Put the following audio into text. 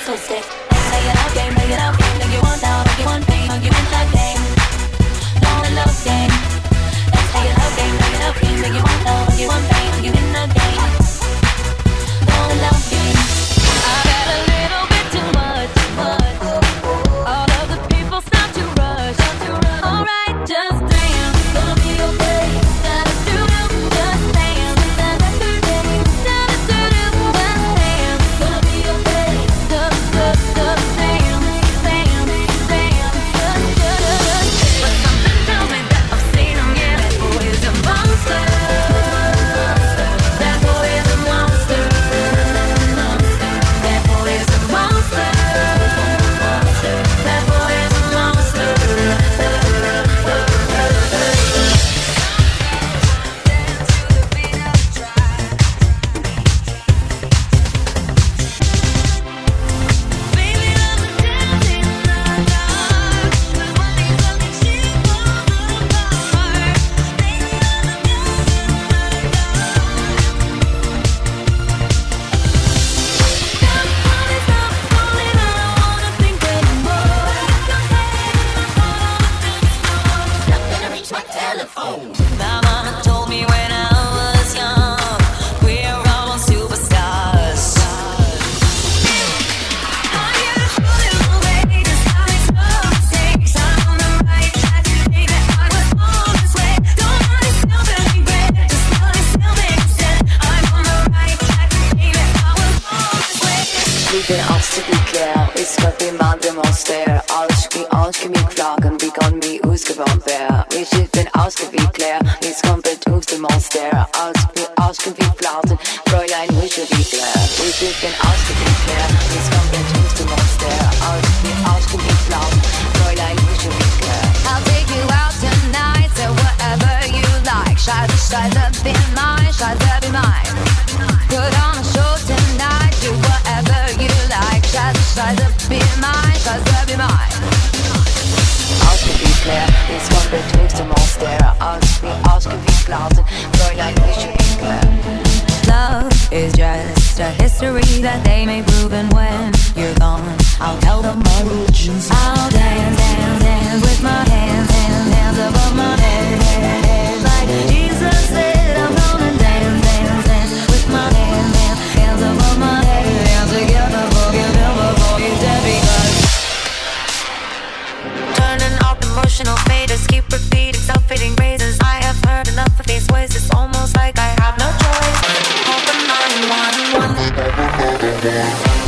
twisted. Play it out, game, play it out, game. Like you want down, like you want pain, like you in that game. No one love game. Let's play it out, game, like you want down, like you want pain, like you in that game. No one love game. I got a little bit too much. All of the people start to rush. Alright, just dance, gonna be okay. Just dance, just dance, just dance, gonna be okay. Just dance, but something tells me that I've seen him. Yeah, that boy is a monster. That boy is a monster. That boy is a monster. That boy is a monster. Baby, I'm dancing in the dark. But when these fucking sheets fall apart, baby, I'm dancing in the dark. Stop falling, I don't wanna think anymore. Not gonna reach my telephone. My mama told me when I was young, we're all superstars. I'm here to show you the way to stop making no mistakes. I'm on the right track, baby. I was born this way. Don't let it still feeling great. Just let it still make sense. I'm on the right track, baby. I was born this way. Lieben afstudikler, vi skal bli mandemonster. Alt skal vi klagen, vi kan bli uskevann vær. Vi skifter alt skal vi klær, vi skal bli monster. Alt skal vi flaten, Fräulein, vi skal vi klær. Vi skifter alt skal vi klær, vi skal bli monster. Alt skal vi flaten, Fräulein, vi skal vi klær. I'll take you out tonight, so whatever you like. Shut up, be mine, shut up, be mine. Put on a show tonight, do whatever you like. Shut up, be mine, shut up, be mine. Alt skal vi klær, vi skal bli monster. Alt skal vi flaten, Fräulein, vi skal vi klær. Love is just a history that they may prove, and when you're gone, I'll tell them my religions. I'll dance, dance, dance with my hands, hands, hands above my head, head, head. Like Jesus said, I'm gonna dance, dance, dance with my hands, hands, hands above my head. Hands together, forgive him before he's dead, because turning off emotional faders, keep repeating self-fitting phrases. I have heard enough of these voices, almost like I have no choice. Call the 911.